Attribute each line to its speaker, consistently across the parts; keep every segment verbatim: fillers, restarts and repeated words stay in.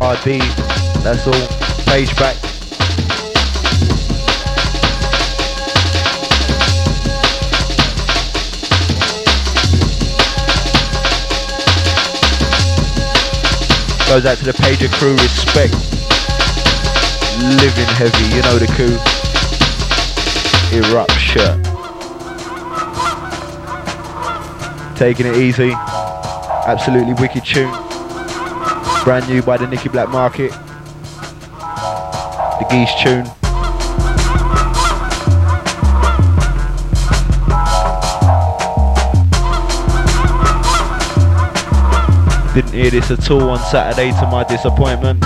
Speaker 1: R D. That's all. Page back. Goes out to the Pager crew, respect. Living heavy, you know the coup. Eruption. Taking it easy. Absolutely wicked tune. Brand new by the Nicky Black Market. The Geese tune. Didn't hear this at all on Saturday, to my disappointment.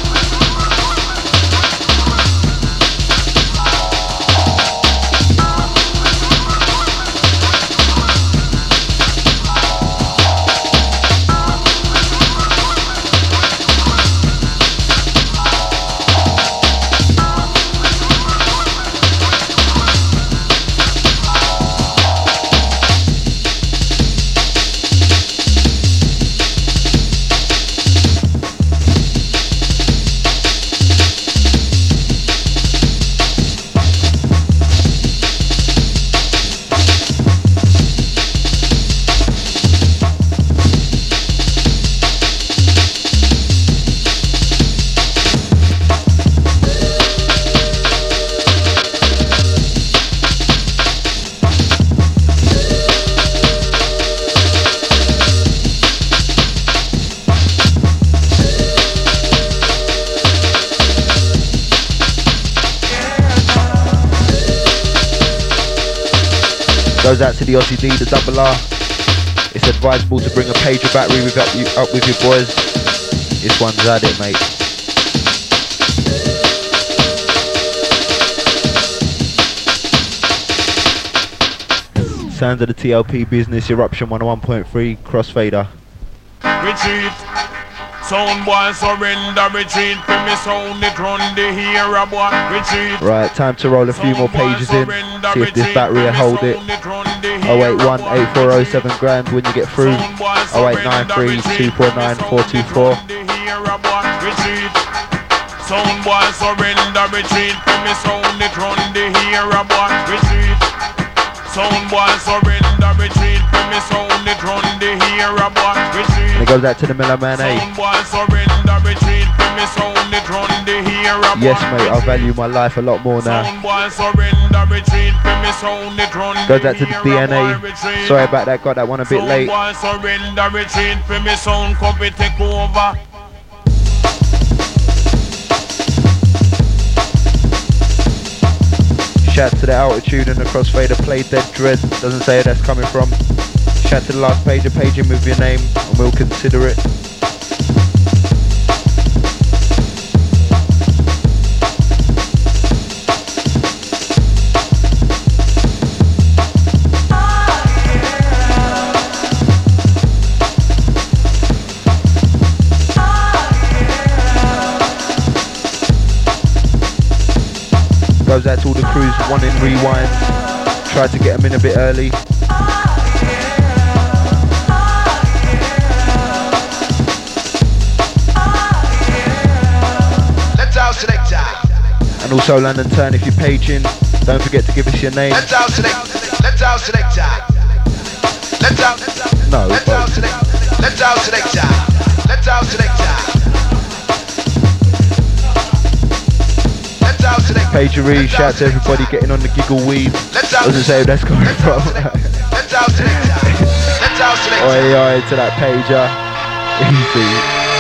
Speaker 1: Goes out to the Aussie D, the double R. It's advisable to bring a pager battery with up, you, up with your boys. This one's at it, mate. Sounds of the T L P business, Eruption one oh one point three, Crossfader.
Speaker 2: Retreat. Sound boy surrender, retreat. When me sound it run the hero boy. Retreat.
Speaker 1: Right, time to roll a few more pages in. See if this battery will hold it. oh eight one, eight four oh seven grand when you get through. oh eight nine three, two four nine, four two four.
Speaker 2: Sound boy surrender, retreat. When me sound it run the hero boy. Retreat. Sound boy surrender, retreat. When me sound it run the hero boy. Retreat.
Speaker 1: And it goes out to the Miller Man A.
Speaker 2: Sound boy surrender, retreat. When me sound it run the hero boy.
Speaker 1: Yes, mate, I value my life a lot more now.
Speaker 2: Sound boy surrender, retreat. When me sound it run the
Speaker 1: goes out to the D N A. Sorry about that, got that one a bit late.
Speaker 2: Sound boy surrender, retreat. When me sound copy take over.
Speaker 1: Shout to the Altitude and the Crossfader Play Dead Dread. Doesn't say where that's coming from. Shout to the last pager, page in with your name and we'll consider it. Goes out to all the crews wanting rewinds. Tried to get them in a bit early.
Speaker 3: Let's out selector.
Speaker 1: And also London Turn, if you page in, don't forget to give us your name.
Speaker 3: Let's out select. Let's out selector. Let's out.
Speaker 1: No.
Speaker 3: Let's out select. Let's out selector. Let's out selector.
Speaker 1: Pagery, shout to everybody getting on the giggle weed. Doesn't say where that's coming from. Oi, oi, to that pager. Easy.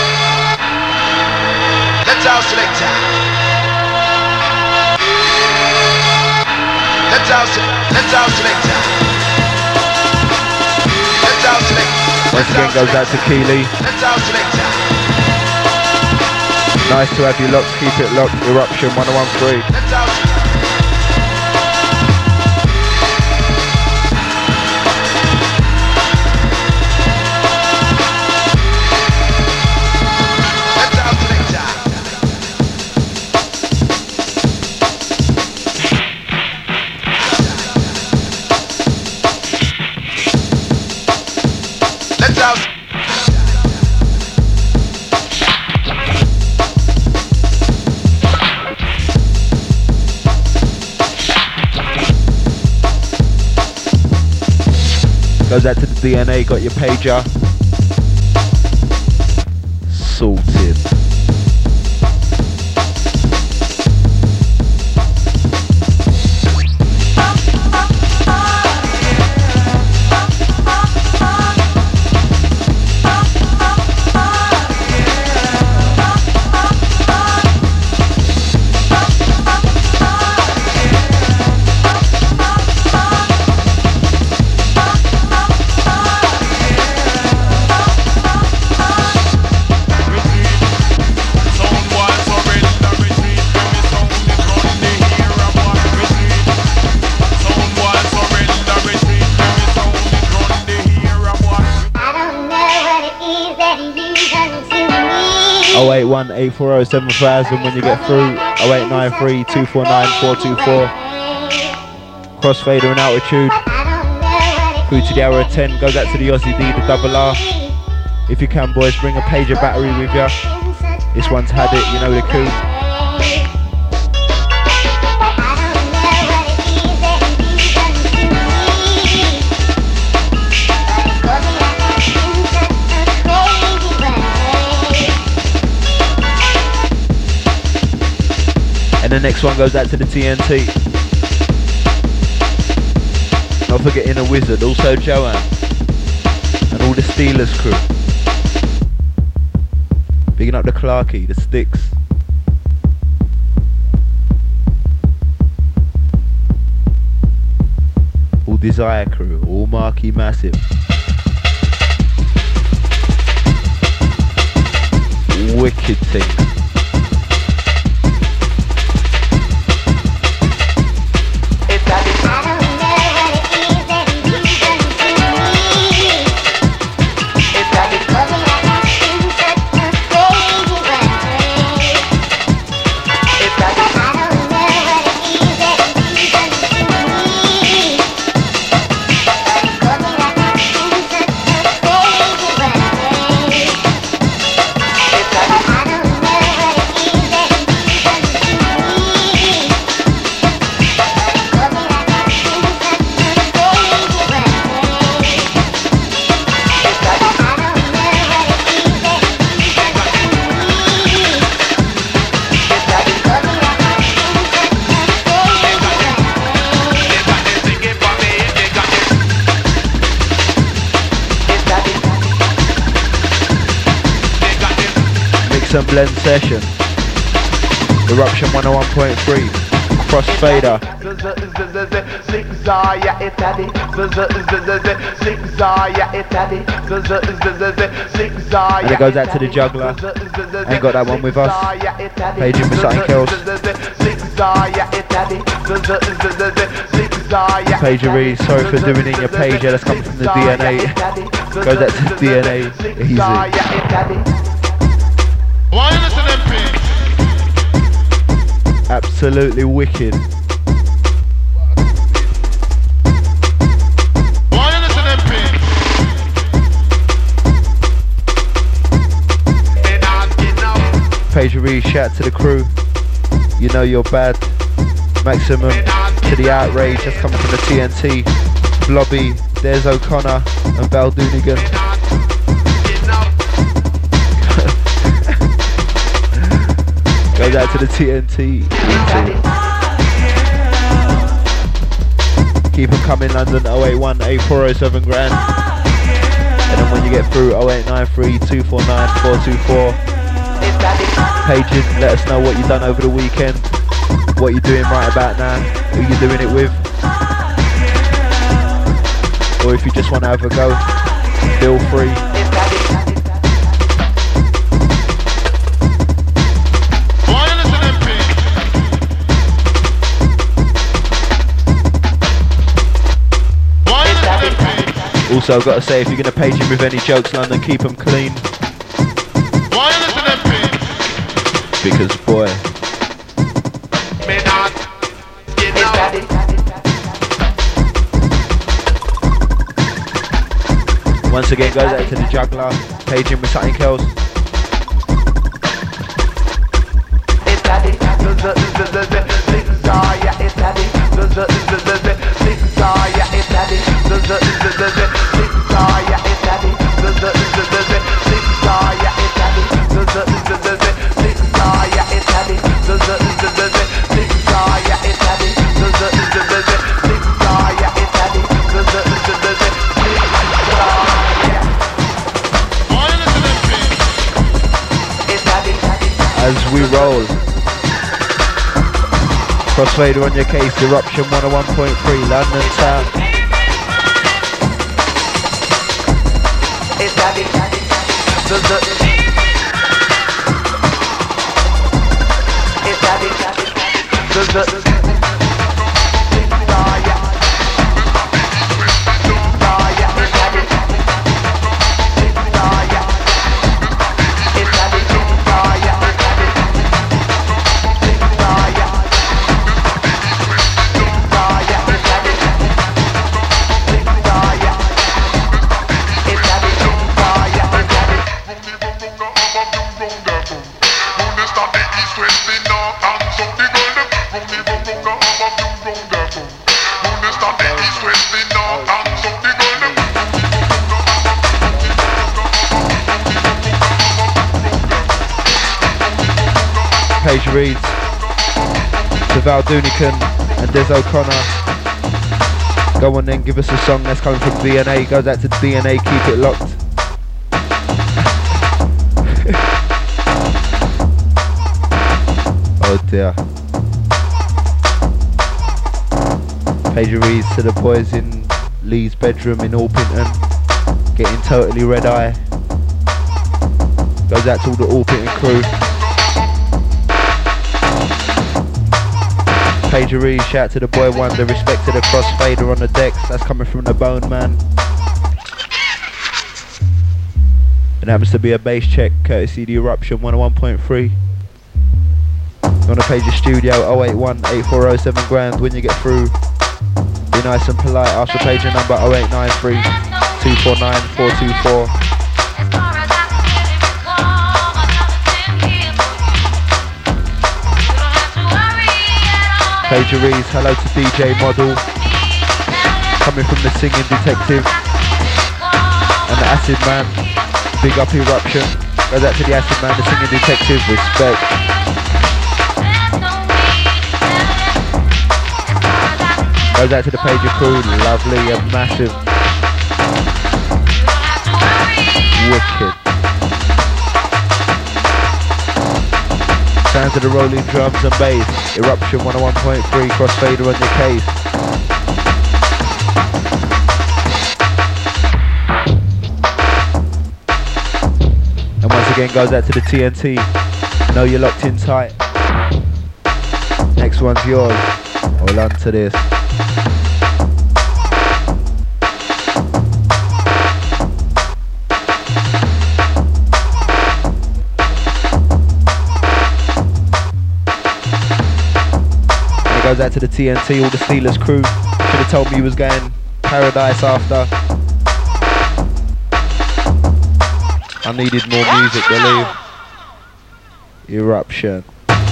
Speaker 3: Let's out selector. Let's out Let's out selector. Let's out selector.
Speaker 1: Once again goes out to Keely.
Speaker 3: Let's out selector.
Speaker 1: Nice to have you locked, keep it locked, Eruption one oh one three.
Speaker 3: Let's out.
Speaker 1: Goes out to the D N A, got your pager. Sorted. oh eight one, eight four oh, seven thousand when you get through. oh eight nine three, two four nine, four two four. Crossfader and altitude. Through to the hour of ten. Goes out to the Aussie D, the double R. If you can, boys, bring a pager battery with you. This one's had it, you know the coup. And the next one goes out to the T N T. Not forgetting the Wizard, also Joanne. And all the Steelers crew. Bigging up the Clarky, the Sticks. All Desire crew, all Marquee Massive. Wicked things. And blend session. Eruption one oh one point three. Crossfader. And it goes out to the juggler. Ain't got that one with us. Paging with something else. Pagery, sorry for doing it in your page. Yeah, that's coming from the D N A. Goes out to the D N A. Easy.
Speaker 2: Why you listen to them pigs?
Speaker 1: Absolutely wicked.
Speaker 2: Why you listen to them pigs?
Speaker 1: Pagery, shout to the crew. You know you're bad. Maximum to the outrage. That's coming from the T N T. Blobby, there's O'Connor and Val Doonigan. Goes out to the T N T. Keep them coming, London. oh eight one, eight four oh, seven grand. And then when you get through, oh eight nine three, two four nine, four two four. Pages, let us know what you've done over the weekend. What you're doing right about now. Who you're doing it with. Or if you just want to have a go, feel free. Also, I've got to say, if you're going to page him with any jokes, London, keep them clean.
Speaker 2: Why you listen to them pigs?
Speaker 1: Because, boy.
Speaker 2: May not get out.
Speaker 1: Once again, goes out to the juggler, page him with something else. as we roll. Crossfader on your case, Eruption one oh one point three, London Town.
Speaker 4: It's that big, the, the, it's that big, the, the, the,
Speaker 1: Page reads to Val Dunican and Des O'Connor. Go on then, give us a song that's coming from D N A. Goes out to D N A, keep it locked. Oh dear. Page reads to the boys in Lee's bedroom in Orpington, getting totally red eye. Goes out to all the Orpington crew. Pageree, shout to the boy Wonder, respect to the crossfader on the decks, that's coming from the Bone Man. It happens to be a bass check, courtesy the Eruption one oh one point three. On the Pager studio, oh eight one, eight four oh seven grand, when you get through, be nice and polite, ask the pager number oh eight nine three, two four nine, four two four. Pager reads, hello to D J Model, coming from the Singing Detective, and the Acid Man, big up Eruption, goes out to the Acid Man, the Singing Detective, respect. Goes out to the Pager crew, lovely and massive, wicked. Sounds of the rolling drums and bass, Eruption one oh one point three, crossfader on your case. And once again goes out to the T N T, know you're locked in tight. Next one's yours, hold on to this. Goes out to the T N T, all the Steelers crew. Should have told me he was going Paradise after. I needed more music, believe. Eruption.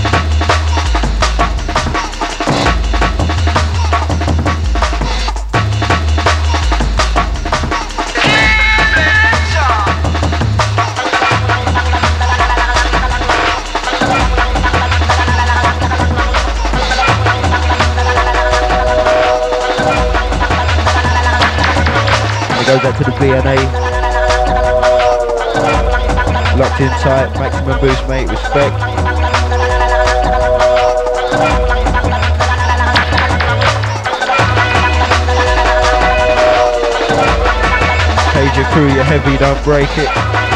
Speaker 1: Goes out to the D N A. Locked in tight, maximum boost mate, respect. Pager crew, you're heavy, don't break it.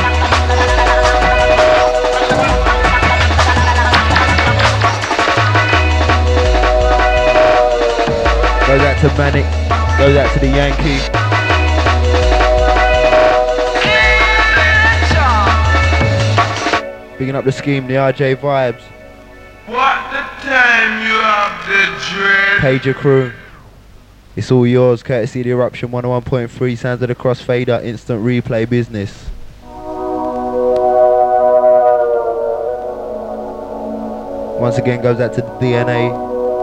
Speaker 1: Goes out to Manic, goes out to the Yankee. Picking up the scheme, the R J vibes.
Speaker 2: What the time you have the dread?
Speaker 1: Pager crew. It's all yours, courtesy of the Eruption one oh one point three, sounds of the crossfader, instant replay business. Once again goes out to the D N A.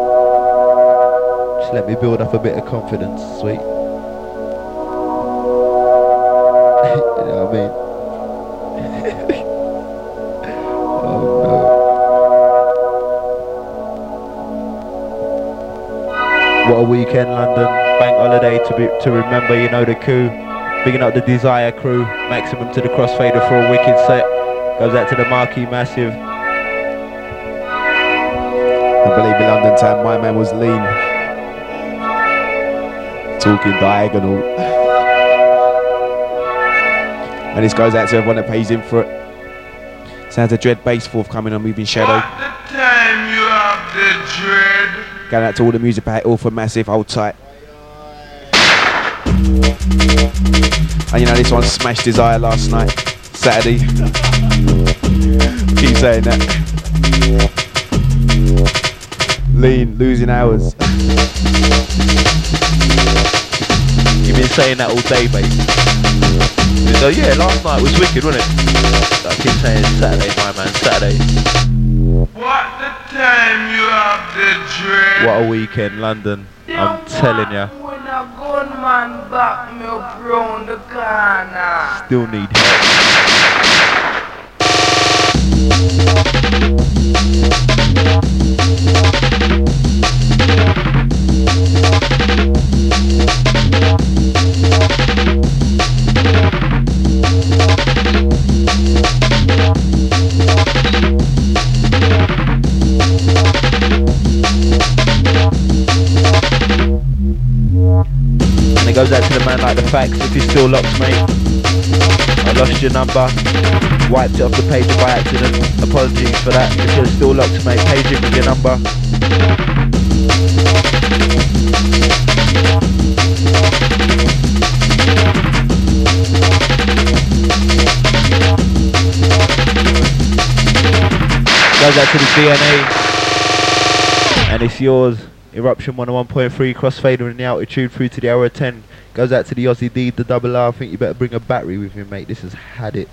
Speaker 1: Just let me build up a bit of confidence, sweet. You know what I mean? What a weekend, London, bank holiday to be to remember, you know the coup. Bigging up the Desire crew, maximum to the crossfader for a wicked set. Goes out to the Marquee Massive.
Speaker 5: I believe in London town, my man was lean. Talking diagonal. And this goes out to everyone that pays in for it. Sounds of Dread bass forthcoming on Moving Shadow.
Speaker 2: What the time you have the dread.
Speaker 5: Going out to all the music pack, all for massive, hold tight. And you know this one smashed Desire last night, Saturday. Keep saying that. Lean, losing hours.
Speaker 1: You've been saying that all day, mate. So yeah, last night was wicked, wasn't it? I keep saying Saturday, my man, Saturday.
Speaker 2: What the time you have the dread.
Speaker 1: What a weekend, London. I'm telling ya.
Speaker 4: When a gunman back me up round the corner.
Speaker 1: Still need help. And it goes out to the man like the facts. If you're still locked, mate, I lost your number, wiped it off the page by accident. Apologies for that. If you're still locked, mate, page in with your number. Goes out to the D N A, and it's yours. Eruption one oh one point three, crossfader in the altitude through to the hour of ten. Goes out to the Aussie D, the double R. I think you better bring a battery with you, mate. This has had it.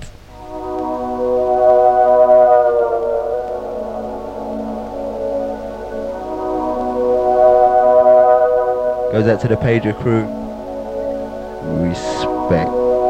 Speaker 1: Goes out to the pager crew. Respect.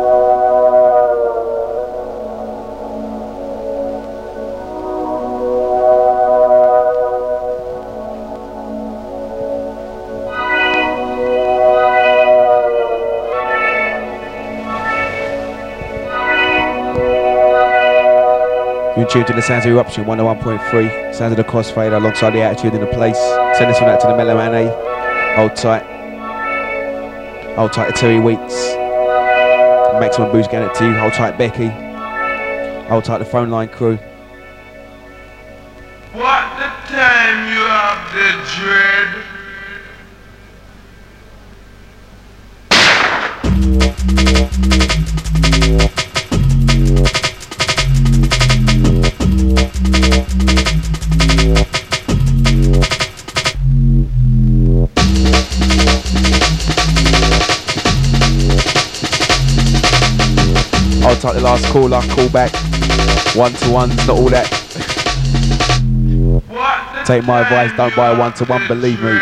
Speaker 5: You're tuned to the sounds of Eruption one oh one point three. Sounds of the crossfader alongside the attitude in the place. Send this one out to the Mellow Man A. Hold tight. Hold tight to Terry Weeks. Maximum boost getting it to you. Hold tight Becky. Hold tight the phone line crew.
Speaker 2: What the time you have the dread.
Speaker 5: Hold tight the last caller, call back. One to ones, not all that. Take my advice, don't buy a one to one, believe me.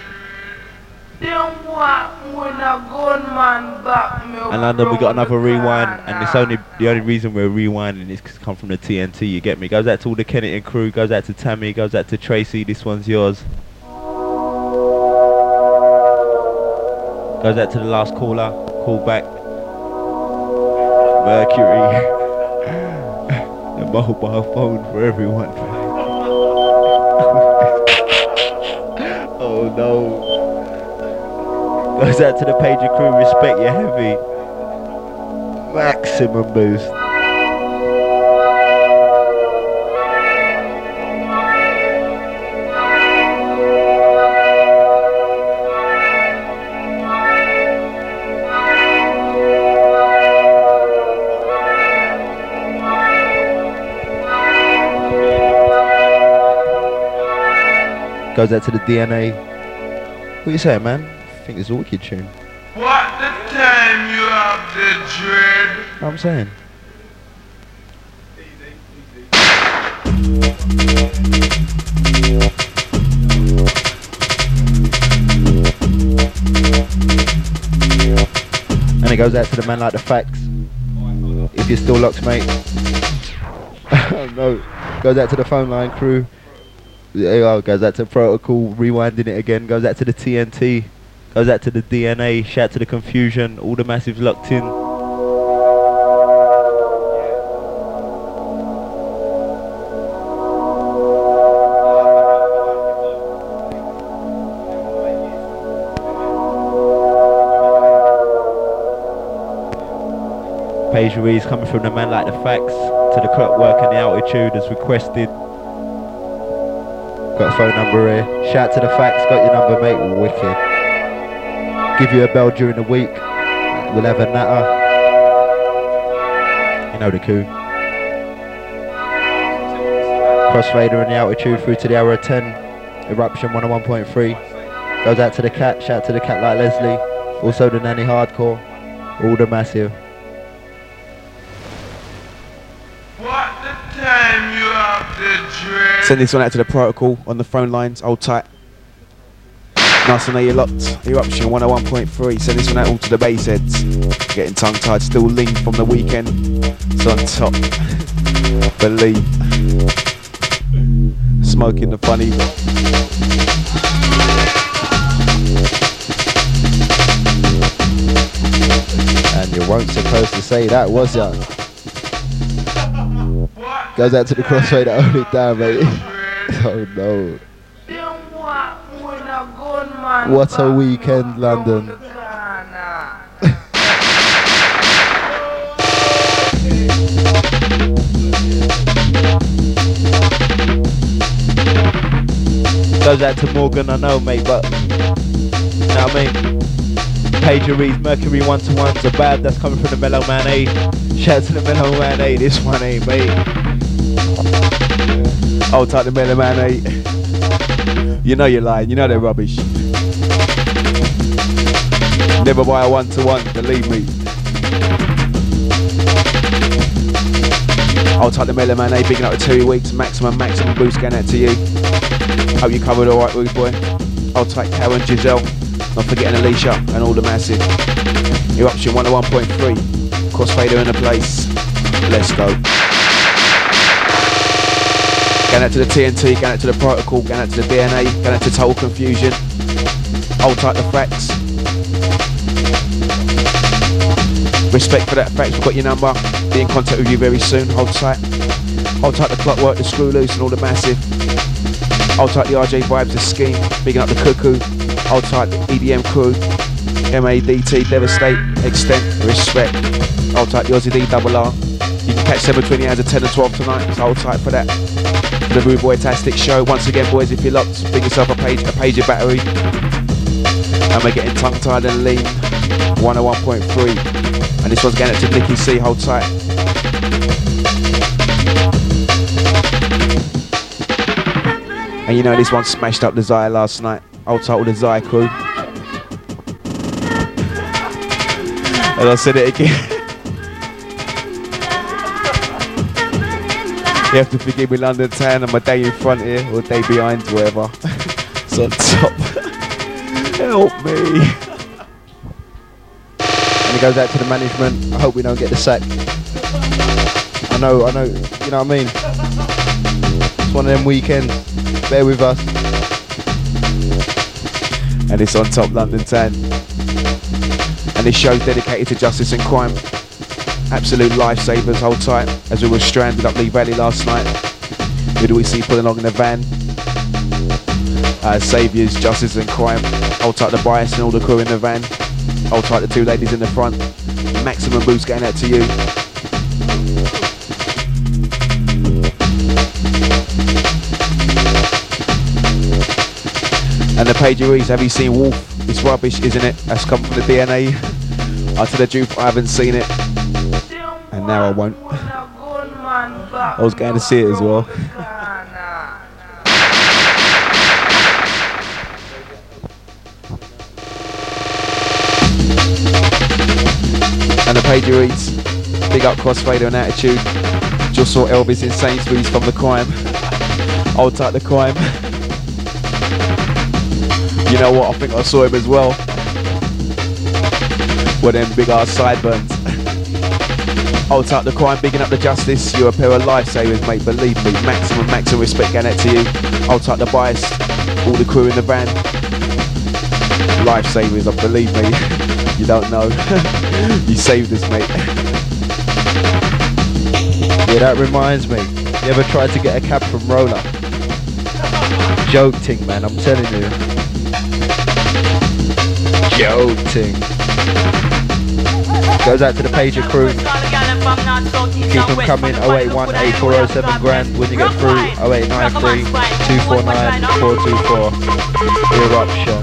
Speaker 1: And London, we got another rewind, and it's only the only reason we're rewinding is because it come from the T N T. You get me? Goes out to all the Kennington crew. Goes out to Tammy. Goes out to Tracy. This one's yours. Goes out to the last caller. Call back. Mercury. The mobile phone for everyone. Oh no. Goes out to the pager crew, respect your heavy. Maximum boost. Goes out to the D N A. What you saying, man? I think it's a wicked tune.
Speaker 2: What the time you have the dread.
Speaker 1: I'm saying. And it goes out to the man like the facts. If you're still locked, mate. No. Goes out to the phone line crew. Oh, goes out to Protocol, rewinding it again. Goes out to the T N T. Goes out to the D N A. Shout to the Confusion. All the massives locked in. Pageries coming from the man like the facts to the clockwork and the altitude as requested. Got a phone number here. Shout to the facts, got your number, mate. Wicked. Give you a bell during the week. We'll have a natter. You know the coup. Crossfader and the altitude through to the hour of ten. Eruption one oh one point three. Goes out to the cat. Shout to the cat like Leslie. Also the nanny hardcore. All the massive.
Speaker 2: What the time you have to drink?
Speaker 5: Send this one out to the protocol on the phone lines. Hold tight. Nice to know you're locked. Eruption one oh one point three. Send this one out all to the bass heads. Getting tongue tied. Still lean from the weekend. It's on top. Believe. Smoking the funny.
Speaker 1: And you weren't supposed to say that, was ya? Goes out to the crossfader, hold it down, mate. Oh no. What a weekend, London. Goes out to Morgan, I know, mate, but you know what I mean? Pageries, Mercury one-to-ones are bad, that's coming from the Mellow Man A. Shout out to the Mellow Man A, this one ain't, mate.
Speaker 5: Hold tight the Mellow Man A. You know you're lying, you know they're rubbish. Never buy a one-to-one, believe me. Hold tight the Mellow Man A, bigging up the two weeks, maximum, maximum boost going out to you. Hope you covered alright, rude boy. Hold tight Karen, Giselle. Not forgetting Alicia and all the massive. Eruption one oh one point three. Crossfader in the place. Let's go. Going out to the T N T, going out to the protocol, going out to the D N A, going out to Total Confusion. Hold tight the facts. Respect for that facts, we've got your number. Be in contact with you very soon. Hold tight. Hold tight the clockwork, the screw loose and all the massive. Hold tight the R J Vibes, the scheme. Bigging up the cuckoo. Hold tight the E D M crew, M A D T, Devastate, Extent, Respect. Hold tight the Aussie D double R. You can catch them between the hours of ten and twelve tonight, so hold tight for that. For the Rude Boy Tastic show. Once again, boys, if you're locked, bring yourself a page, a page of battery. And we're getting tongue tied and lean. one oh one point three. And this one's going out to Nicky C, hold tight. And you know this one smashed up the Zaya last night. Hold tight with the Zaya crew. And I said it again. You have to forgive me, London Town, I'm a day in front here, or a day behind, whatever. It's on top. Help me.
Speaker 1: And it goes out to the management. I hope we don't get the sack. I know, I know, you know what I mean? It's one of them weekends. Bear with us.
Speaker 5: And it's on top, London Town. And this show's dedicated to justice and crime. Absolute lifesavers, hold tight. As we were stranded up Lee Valley last night. Who do we see pulling along in the van? Uh, Saviours, justice and crime. Hold tight the bias and all the crew in the van. Hold tight the two ladies in the front. Maximum boost getting out to you. And the Pageries, have you seen Wolf? It's rubbish, isn't it? That's come from the D N A. I to the dupe, I haven't seen it. And now I won't. I was going to see it as well. And the Pageries, big up Crossfader and Attitude. Just saw Elvis in Sainsbury's from the crime. Hold tight the crime. You know what, I think I saw him as well. With them big ass sideburns. Hold tight the crime, bigging up the justice. You're a pair of lifesavers, mate, believe me. Maximum, maximum respect going out to you. Hold tight the bias, all the crew in the van. Lifesavers, I believe me. You don't know. You saved us, mate.
Speaker 1: Yeah, that reminds me. You ever tried to get a cab from Roller? Joke ting, man, I'm telling you. Joke ting. Goes out to the Pager crew. Keep them coming, oh eight one, eight four oh seven grand. When you get through, oh eight nine three, two four nine, four two four. Eruption.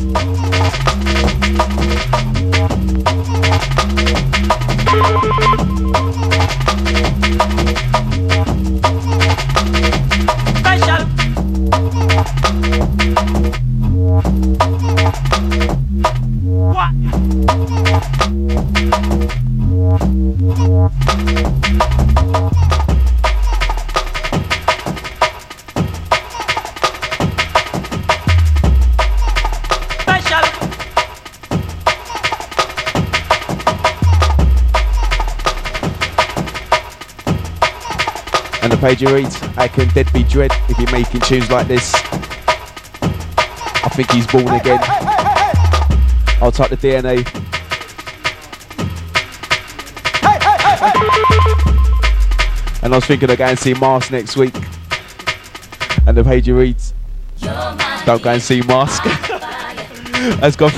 Speaker 5: And the page reads, I can dead be dread if you're making tunes like this. I think he's born again. I'll type the D N A. And I was thinking of going and see Mask next week. And the page reads, don't go and see Mask. Let's go.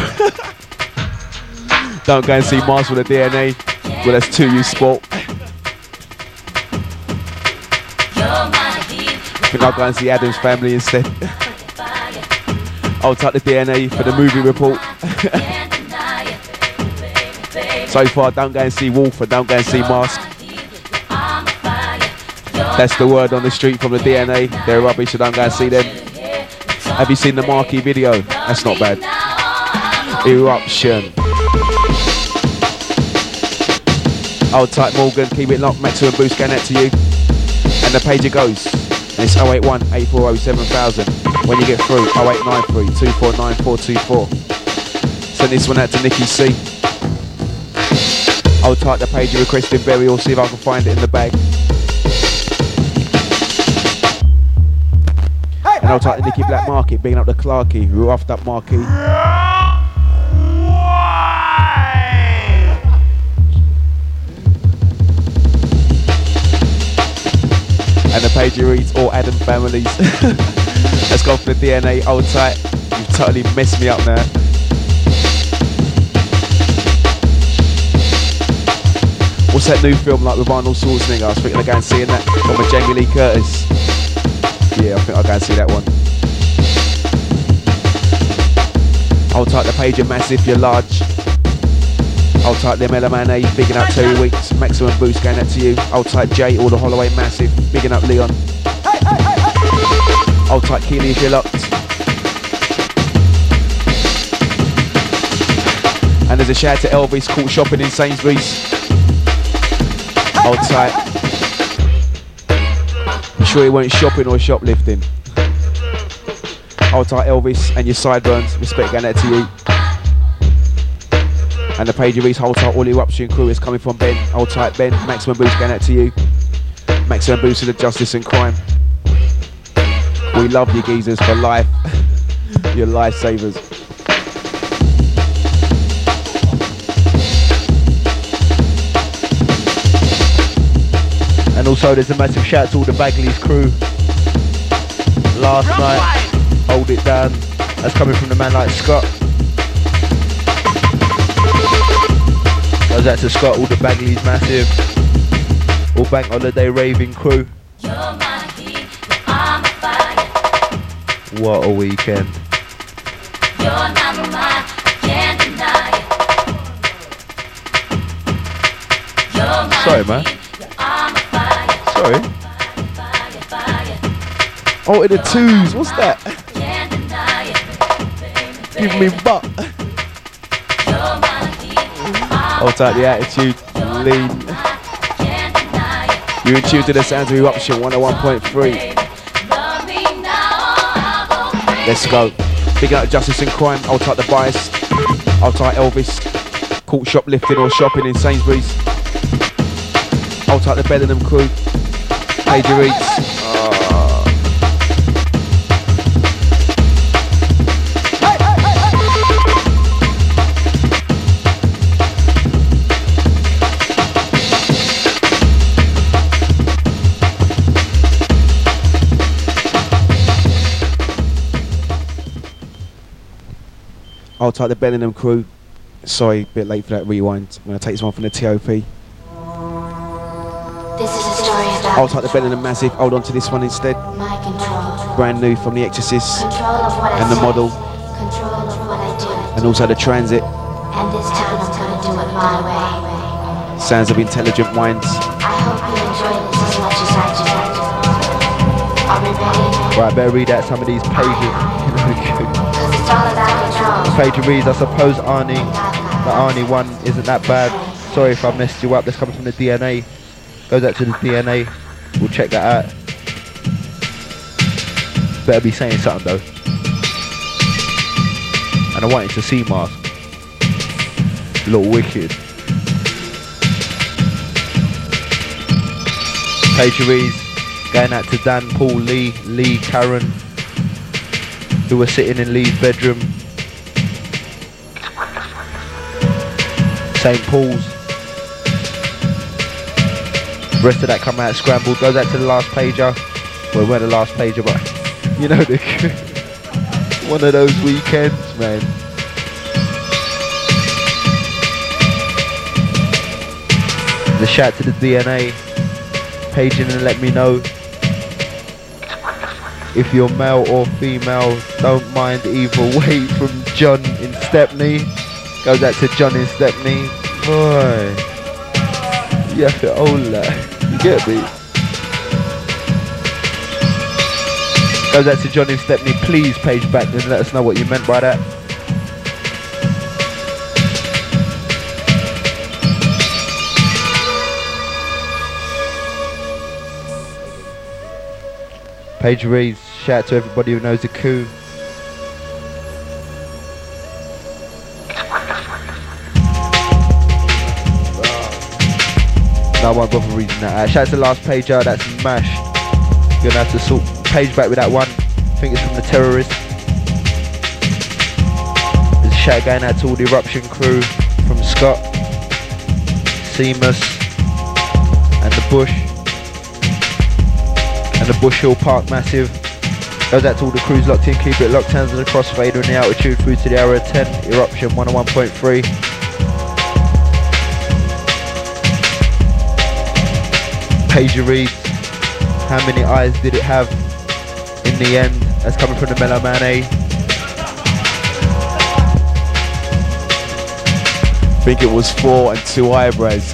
Speaker 5: Don't go and see Mask with a D N A. Well, that's two you sport. I think I'll go and see Adam's Family instead. I'll type the D N A for the movie report. So far, don't go and see Wolf and don't go and see Mask. That's the word on the street from the D N A. They're rubbish, so don't go and see them. Have you seen the Marquee video? That's not bad. Eruption. I'll type Morgan, keep it locked, Maximum Boost, scan that to you. And the page it goes. And it's oh eight one, eight four oh seven thousand. When you get through, oh eight nine three, two four nine, four two four. Send this one out to Nikki C. I'll type the page requesting burial, see if I can find it in the bag. And I'll type the Nicky Black Market, bigging up the Clarky, who roughed up Marquee. And the page reads, all Adam families. Let's go for the D N A, old tight. You've totally messed me up now. What's that new film like with Arnold Schwarzenegger? I was thinking of going and seeing that one with Jamie Lee Curtis. Yeah, I think I'll go and see that one. I'll type the page of Massive, you're large. I'll type them Element A, bigging up Terry Weeks, Maximum Boost, going out to you. I'll type J, all the Holloway Massive, bigging up Leon. I'll type Keely if you're locked. And there's a shout to Elvis, caught shopping in Sainsbury's. I'll type. You sure you weren't shopping or shoplifting? I'll type Elvis and your sideburns, respect going out to you. And the page of East, I'll type all Eruption crew is coming from Ben. I'll type Ben, Maximum Boost going out to you. Maximum Boost to the Justice and Crime. We love you geezers for life. You're lifesavers.
Speaker 1: And also there's a massive shout to all the Bagleys crew. Last night, hold it down. That's coming from the man like Scott. Goes out to Scott, all the Bagleys massive. All Bank Holiday raving crew. What a weekend. Sorry man. Sorry.
Speaker 5: Oh, in the twos, what's that? Give me butt. I'll type the attitude, lean. You're in tune to the sounds of Eruption one oh one point three. Let's go. Big up Justice and Crime, I'll type the bias. I'll type Elvis. Caught shoplifting or shopping in Sainsbury's. I'll type the Bellingham crew. Page reads. Uh, I'll type the Bellingham crew. Sorry, a bit late for that rewind. I'm going to take this one from the T O P.
Speaker 6: This is a story about
Speaker 5: I'll type the Bellingham Massive. Hold on to this one instead.
Speaker 6: my control.
Speaker 5: Brand new from The Exorcist.
Speaker 6: Control of what I
Speaker 5: And the
Speaker 6: say.
Speaker 5: model.
Speaker 6: Control of what I do.
Speaker 5: And also the Transit.
Speaker 6: And this time I'm gonna do it my way.
Speaker 5: Sounds of Intelligent Minds.
Speaker 6: I hope you enjoy this as much as I do. Are we ready?
Speaker 1: Right, better read out some of these pages.
Speaker 6: Cause it's all about control.
Speaker 1: Page reads, I suppose Arnie, the Arnie one isn't that bad. Sorry if I messed you up. This comes from the D N A. Goes out to the D N A. We'll check that out. Better be saying something though. And I wanted to see Mask. Little wicked. Page reads, going out to Dan, Paul, Lee, Lee, Karen, who were sitting in Lee's bedroom. Saint Paul's. Rest of that come out scrambled. Goes out to the last pager. Well, we weren't the last pager, but you know, the one of those weekends, man. The shout to the D N A. Page in and let me know if you're male or female. Don't mind either way. From John in Stepney. Goes out to John in Stepney. Boy, you have to own that. You get me? Goes out to John in Stepney. Please page back and let us know what you meant by that. Page reads, shout out to everybody who knows the coup. No, I won't bother reading that out. Shout out to the last page out, that's Mash. You're gonna have to sort page back with that one. I think it's from the Terrorists. There's a shout going out to all the Eruption crew from Scott, Seamus, and the Bush. And the Bush Hill Park Massive. Goes out to all the crews locked in, keep it locked, hands on the crossfader and the altitude through to the hour of ten, Eruption one oh one point three. Pager reads, how many eyes did it have in the end? That's coming from the Mellow Man A.
Speaker 5: I think it was four and two eyebrows.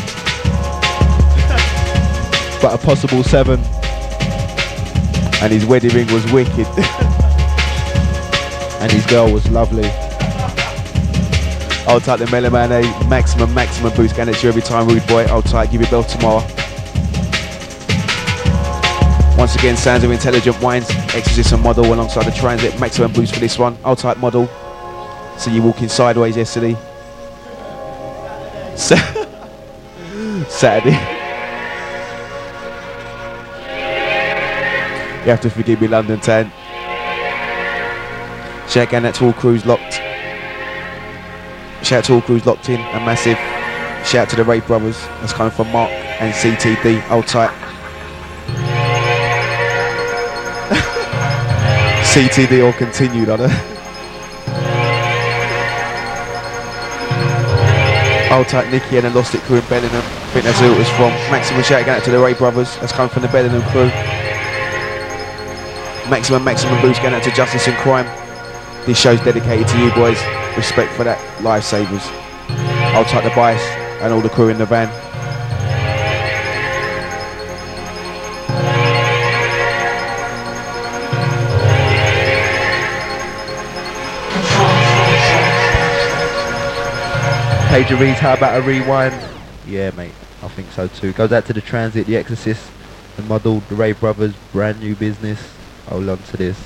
Speaker 1: But a possible seven.
Speaker 5: And his wedding ring was wicked.
Speaker 1: And his girl was lovely.
Speaker 5: I'll type the Mellow Man A, maximum, maximum boost, going at you every time, rude boy. I'll type, give you a bell tomorrow. Once again, sounds of Intelligent Minds, Exorcist and Model alongside the Transit, maximum boost for this one. I'll type Model. See you walking sideways yesterday. Saturday. You have to forgive me, London Town. Shout out to all crews locked. Shout out to all crews locked in and massive. Shout out to the Ray Brothers. That's coming from Mark and C T D. Hold tight. C T D all continued on it. Hold tight, Nicky and the Lost It crew in Bellingham. I think that's who it was from. Maximum shout out to the Ray Brothers. That's coming from the Bellingham crew. Maximum, maximum boost going out to Justice and Crime. This show's dedicated to you boys. Respect for that, lifesavers. I'll type the bias and all the crew in the van.
Speaker 1: Pager reads, how about a rewind? Yeah, mate, I think so too. Goes out to the Transit, the Exorcist, the Model, the Ray Brothers, brand new business. Hold on to this.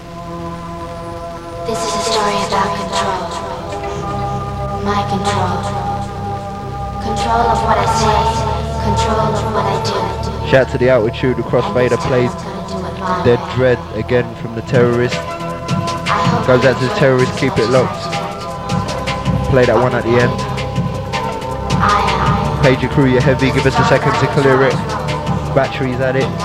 Speaker 6: This is a story about control. My control. Control of what I say. Control of what I do.
Speaker 1: Shout out to the Altitude, the Crossfader plays Dead Dread again from the Terrorists. Goes out to the Terrorists, keep it locked. Play that one at the end. Pager crew, you're heavy, give us a second to clear it. Batteries at it.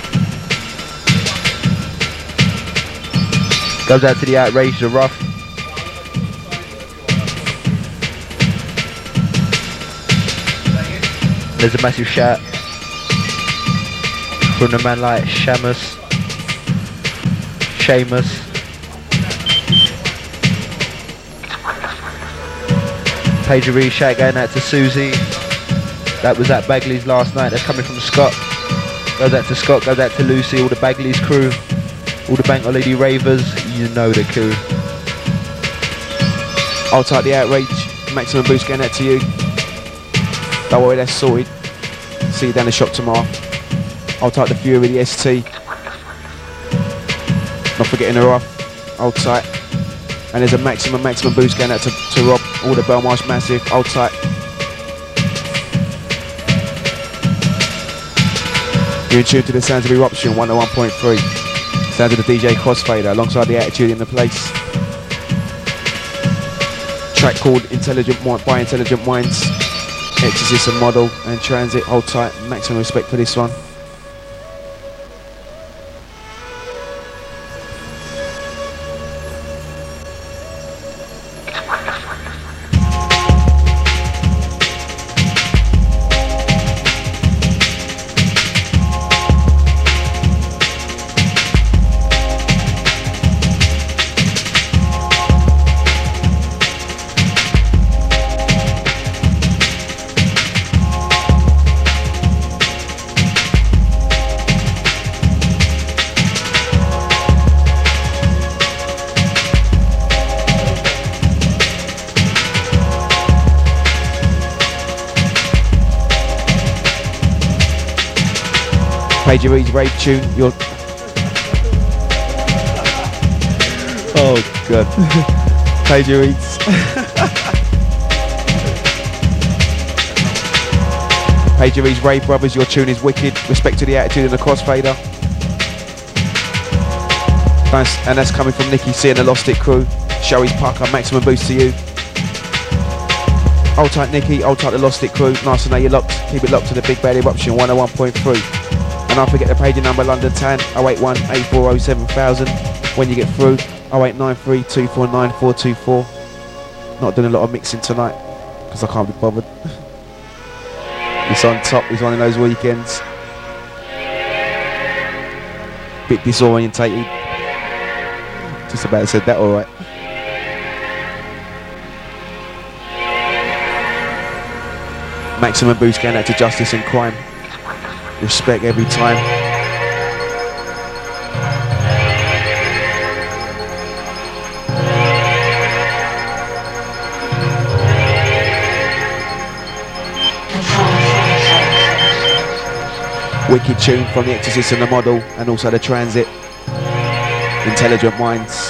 Speaker 1: Goes out to the Outrage, the Rough. There's a massive shout from the man like Shamus, Seamus. Pagery shout going out to Susie. That was at Bagley's last night. That's coming from Scott. Goes out to Scott, goes out to Lucy, all the Bagley's crew, all the Bank Holiday ravers. You know the crew.
Speaker 5: I'll type the outrage. Maximum boost going out to you. Don't worry, that's sorted. See you down the shop tomorrow. I'll type the Fury, the S T. Not forgetting her off. Hold tight. And there's a maximum, maximum boost going out to, to Rob. All the Belmarsh massive. Hold tight. You're in tune to the sounds of Eruption one oh one point three. Sounds of the D J Crossfader alongside the Attitude in the place. Track called Intelligent by Intelligent Minds. Exorcism Model and Transit. Hold tight. Maximum respect for this one. Pagery's rave tune. Your oh god. Pagery's. Pagery's rave brothers. Your tune is wicked. Respect to the Attitude and the Crossfader. Nice, and that's coming from Nicky C and the Lost It crew. Showy's Pucker. Maximum boost to you. Hold tight, Nicky. Hold tight, the Lost It crew. Nice to know you're locked. Keep it locked to the Big Bad Eruption one oh one point three. And don't forget the paging number London Tan oh eight one, eight four oh, seven thousand. When you get through, oh eight nine three, two four nine, four two four. Not doing a lot of mixing tonight because I can't be bothered. It's on top, it's one of those weekends. Bit disorientated. Just about said that alright. Maximum boost going out to Justice and Crime. Respect every time. Wicked tune from the Exorcist and the Model, and also the Transit. Intelligent Minds.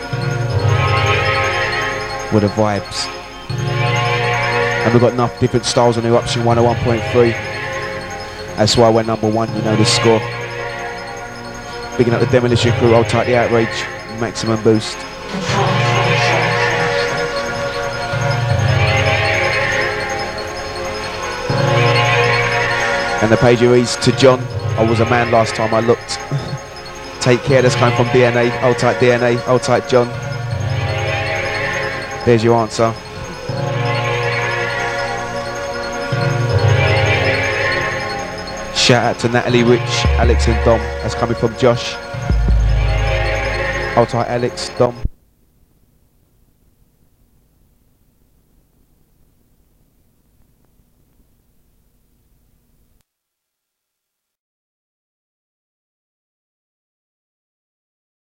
Speaker 5: With the vibes. And we've got enough different styles on Eruption one oh one point three. That's why we're number one, you know the score. Bigging up the Demolition crew, I'll tight the Outrage, maximum boost. And the Pageries to John. I was a man last time I looked. Take care, that's coming from D N A. Hold tight D N A, hold tight John. There's your answer. Shout out to Natalie, Rich, Alex and Dom. That's coming from Josh. Hold tight Alex, Dom.